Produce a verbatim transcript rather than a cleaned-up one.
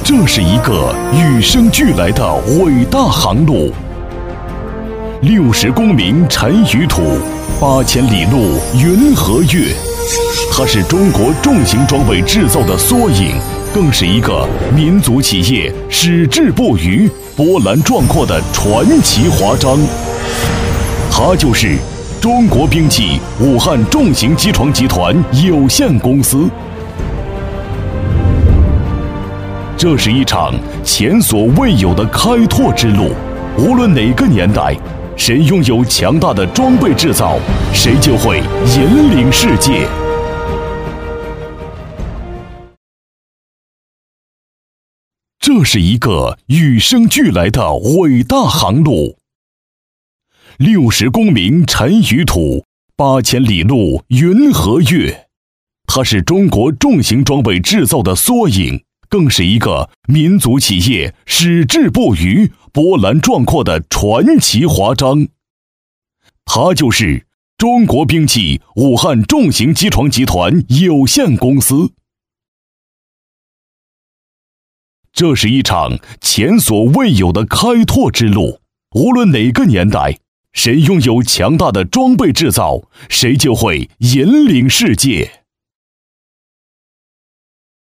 这是一个与生俱来的伟大航路，六十功名尘与土，八千里路云和月。它是中国重型装备制造的缩影，更是一个民族企业矢志不渝、波澜壮阔的传奇华章。它就是中国兵器武汉重型机床集团有限公司。这是一场前所未有的开拓之路，无论哪个年代，谁拥有强大的装备制造，谁就会引领世界。这是一个与生俱来的伟大航路，六十功名尘与土，八千里路云和月。它是中国重型装备制造的缩影，更是一个民族企业矢志不渝、波澜壮阔的传奇华章。它就是中国兵器武汉重型机床集团有限公司。这是一场前所未有的开拓之路，无论哪个年代，谁拥有强大的装备制造，谁就会引领世界。